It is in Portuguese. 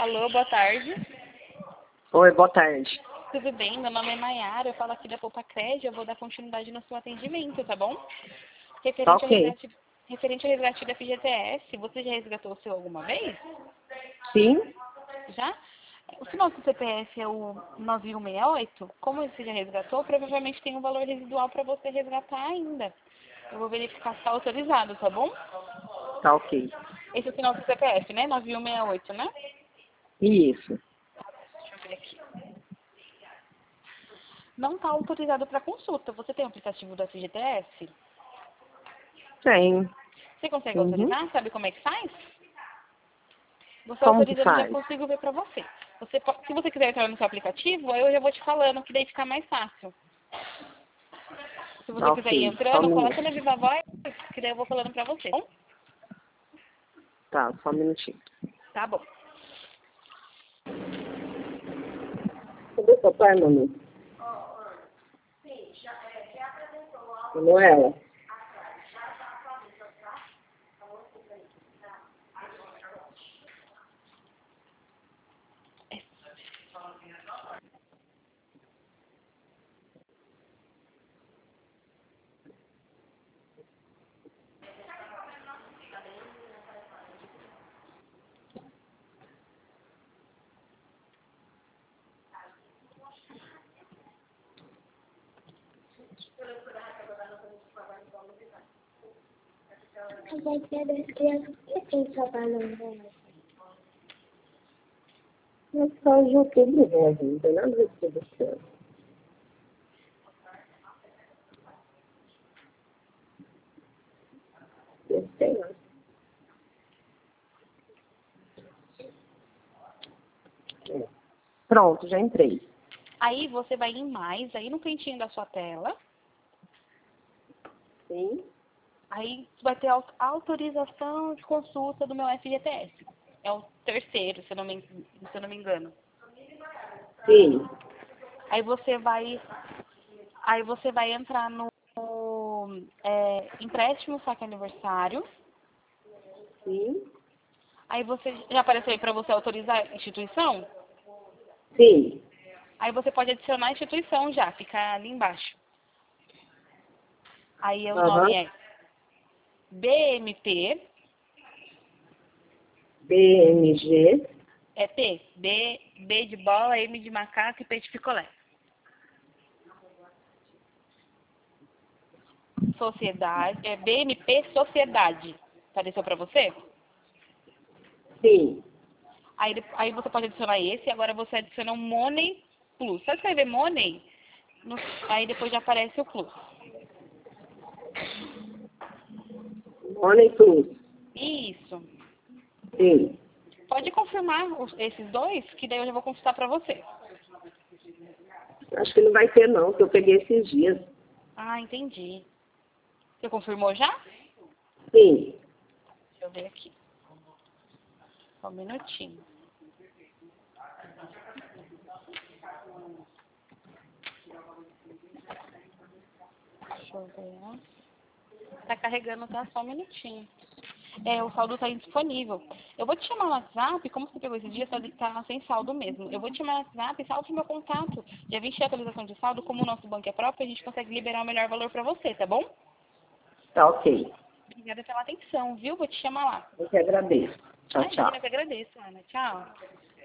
Alô, boa tarde. Oi, boa tarde. Tudo bem? Meu nome é Maiara, eu falo aqui da Poupa Crédito, eu vou dar continuidade no seu atendimento, tá bom? Tá Referente ao ok. resgate da FGTS, você já resgatou o seu alguma vez? Sim? Já? Se nosso CPF é o 9168, como você já resgatou, provavelmente tem um valor residual para você resgatar ainda. Eu vou verificar se está autorizado, tá bom? Tá ok. Esse é o final do CPF, né? 9168, né? Isso. Deixa eu ver aqui. Não está autorizado para consulta. Você tem o aplicativo do FGTS? Tem. Você consegue Uhum. autorizar? Sabe como é que faz? Você Como que autorizando, eu já faz? consigo ver para você. Se você quiser entrar no seu aplicativo, aí eu já vou te falando, que daí fica mais fácil. Se Tá você quiser ir ok. Só um entrando, coloca na minuto. Viva Voz, que daí eu vou falando para você. Bom? Tá, só um minutinho. Tá bom. Cadê seu pai, mano? Manuela. Vai ter das crianças que tem trabalhando nela. Mas só de outubro mesmo, não tem nada a ver com você. Eu sei, não. Pronto, já entrei. Aí você vai em mais, aí no cantinho da sua tela, Sim? aí vai ter autorização de consulta do meu FGTS. É o terceiro, se eu não me engano. Sim. Aí você vai entrar no empréstimo saque aniversário. Sim? Aí você já apareceu aí para você autorizar a instituição? Sim. Aí você pode adicionar a instituição já, fica ali embaixo. Aí o Aham. nome é BMP, BMG. é P, B de bola, M de macaco e P de picolé. Sociedade, é BMP Sociedade. Apareceu para você? Sim. Aí você pode adicionar esse, e agora você adiciona um Money Plus. Só escrever Money, aí depois já aparece o Plus. Money Plus. Isso. Sim. Pode confirmar esses dois, que daí eu já vou consultar para você. Acho que não vai ter não, que eu peguei esses dias. Ah, entendi. Você confirmou já? Sim. Deixa eu ver aqui. Só um minutinho. Deixa eu ver. Tá carregando, tá? Só um minutinho. O saldo tá indisponível. Eu vou te chamar no WhatsApp, como você pegou esse dia, tá sem saldo mesmo. Eu vou te chamar no WhatsApp e salve meu contato. Já vem a atualização de saldo, como o nosso banco é próprio, a gente consegue liberar o melhor valor para você, tá bom? Tá ok. Obrigada pela atenção, viu? Vou te chamar lá. Eu que agradeço. Tchau, Imagina, tchau. eu que agradeço, Ana. Tchau.